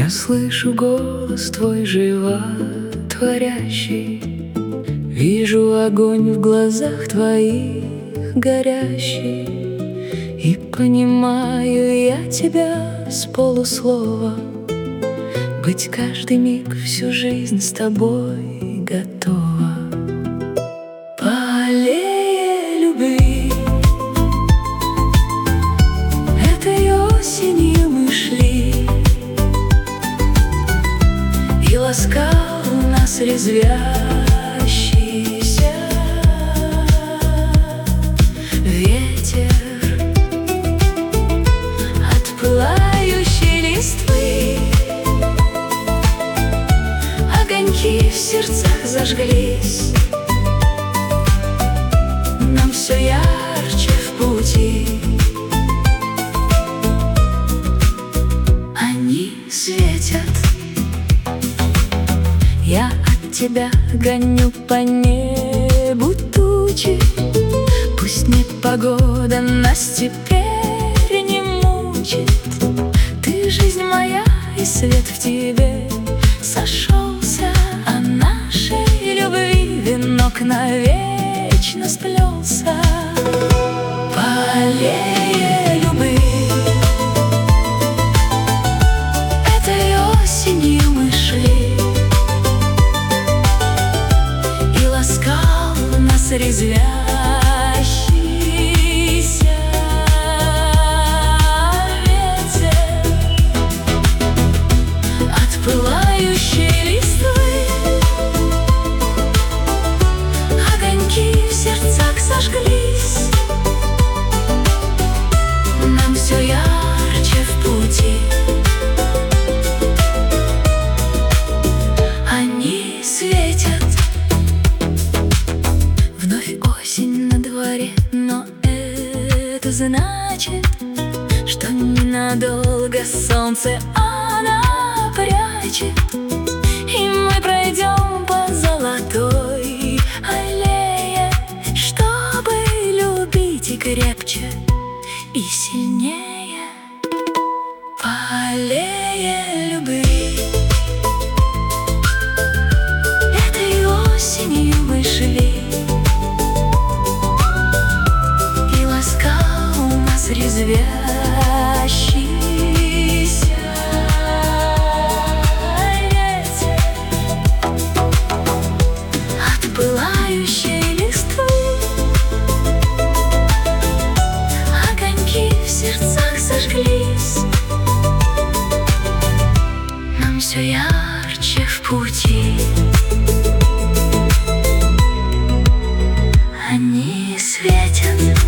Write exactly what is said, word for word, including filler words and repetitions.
Я слышу голос твой животворящий, вижу огонь в глазах твоих горящий, и понимаю я тебя с полуслова. Быть каждый миг, всю жизнь с тобой готова. По аллее любви этой осенью мы шли, и ласкал нас резвящийся ветер от пылающей листвы. Огоньки в сердцах зажглись, нам все ярче в пути. Они светят. Я от тебя гоню по небу тучи, пусть непогода нас теперь не мучит. Ты жизнь моя, и свет в тебе сошелся, а нашей любви венок навечно сплелся. По аллее любви этой осенью мы шли, и ласкал нас резвящийся ветер от пылающей листвы. Огоньки в сердцах зажглись, нам все ярче в пути. Они светят. Вновь осень на дворе, но это значит, что ненадолго солнце она прячет, и мы пройдем по золотой аллее, чтобы любить и крепче, и сильнее. По аллее любви этой осенью мы шли, и ласкал нас резвящийся ветер от пылающей листвы. Огоньки в сердцах зажглись, нам все ярче в пути. Они светят.